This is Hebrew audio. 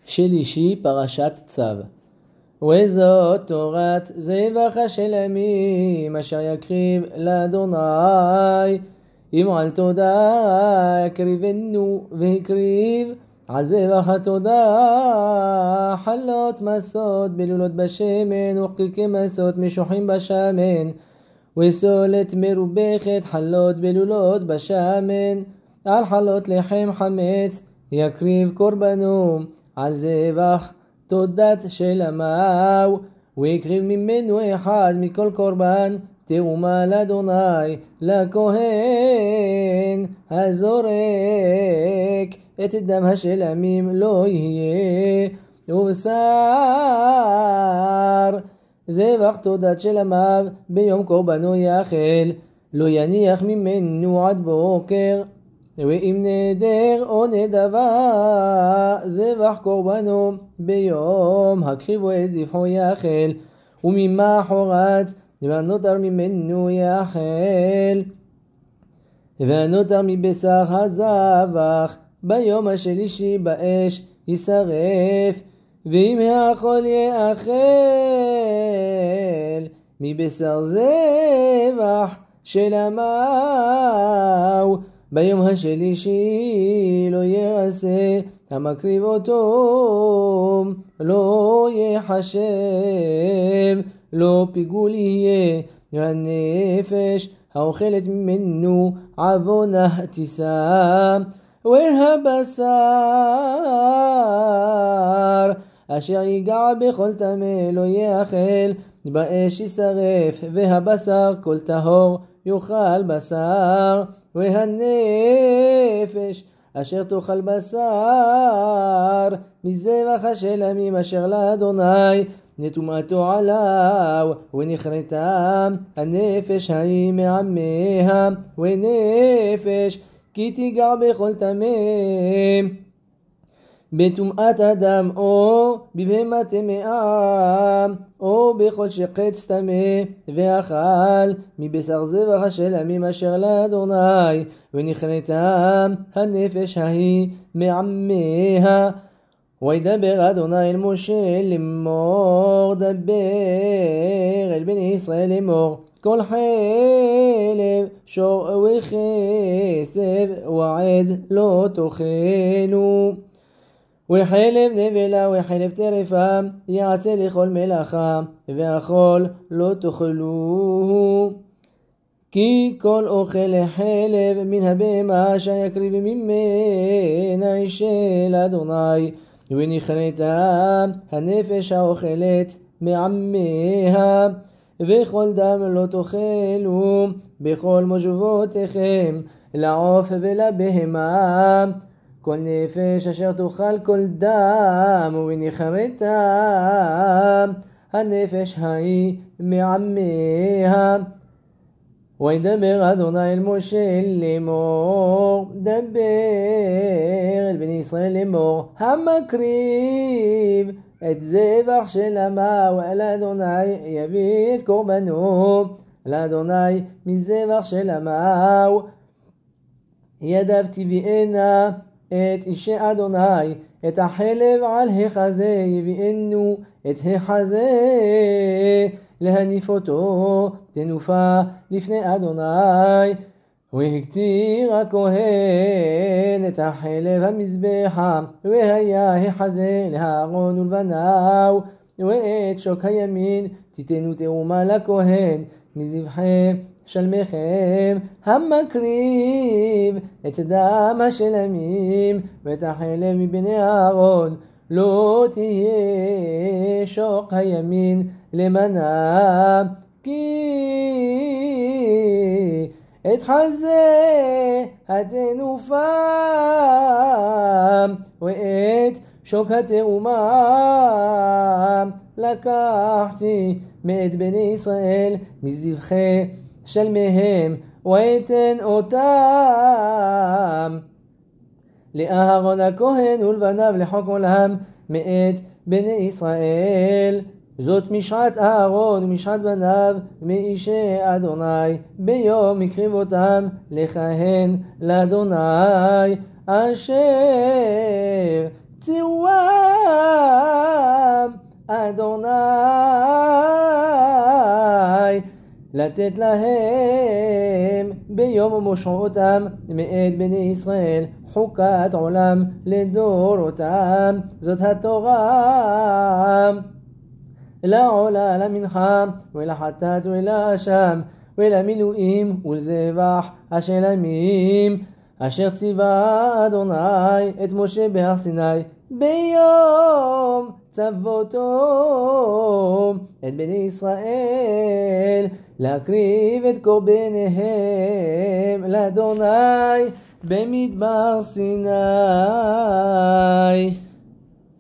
שלישי פרשת צו. וזאת תורת זבח השלמים אשר יקריב לאדוני, אם על תודה יקריבנו והקריב על זבח התודה חלות מסות בלולות בשמן וחלקי מסות משוחים בשמן וסולת מרובכת חלות בלולות בשמן על חלות לחם חמץ יקריב קורבנו על זבח תודת שלמיו ויקריב ממנו אחד מכל קורבן תרומה לאדוני לכהן הזורק את דם השלמים לא יהיה ובשר זבח תודת שלמיו ביום קורבנו יאכל לא יניח ממנו עד בוקר ואם נדר או נדבה זבח קורבנו ביום הקריבו את זבחו יאכל וממחרת והנותר ממנו יאכל והנותר מבשר הזבח ביום השלישי באש ישרף ואם האכול יאכל מבשר זבח שלמיו ביום השלישי לא יעשה המקריב אותו לא יחשב לא פיגול יהיה והנפש האוכלת ממנו עוונה תישא והבשר אשר ייגע בכל טמא לא יאכל באש ישרף והבשר כל טהור יאכל בשר והנפש אשר תאכל בשר מזבח השלמים אשר לאדוני נטומאתו עליו ונכרתה הנפש ההיא מעמיה ונפש כי תיגע בכל טמא בטומאת אדם או בבהמה טמאה או בכל שחץ טמא ואכל מבשר זבח השלמים אשר לאדוני ונכרתה הנפש ההיא מעמיה וידבר אדוני אל משה לאמור דבר אל בני ישראל לאמור כל חלב שור וכסף ועז לא תאכלו וחלב נבלה וחלב טרפה יעשה לכל מלאכה והחול לא תאכלוהו כי כל אוכל חלב מן הבהמה אשר יקריב ממנה של אדוני ונכרתה הנפש האוכלת מעמיה וכל דם לא תאכלו בכל מושבותיכם לעוף ולבהמה כל נפש אשר תאכל כל דם ונכרתה הנפש ההיא מעמיה וידבר אדוני אל משה לאמור דבר אל בני ישראל לאמור המקריב את זבח שלמיו אל אדוני יביא את קורבנו לאדוני מזבח שלמיו ידיו תביאנה את אישי אדוני את החלב על החזה יביאנו את החזה להניף אותו תנופה לפני אדוני והקטיר הכהן את החלב המזבחה והיה החזה לאהרון ולבניו ואת שוק הימין תיתנו תרומה לכהן מזבחי שלמכם המקריב את דם השלמים ואת החלב מבני אהרון לא תהיה שוק הימין למנה כי את חזה התנופה ואת שוק התרומה לקחתי מאת בני ישראל מזבחי שלמיהם ואתן אותם לאהרון הכהן ולבניו לחוק עולם מאת בני ישראל זאת משעת אהרון ומשעת בניו מאישי אדוני ביום הקריב אותם לכהן לאדוני אשר ציוואם אדוני לתת להם ביום מושעותם מאת בני ישראל חוקת עולם לדורותם, זאת התורה. לעולה, למנחה ולחטאת ולאשם ולמילואים ולזבח השלמים אשר ציווה אדוני את משה בהר סיני ביום צוותו את בני ישראל להקריב את קורבניהם לאדוני במדבר סיני.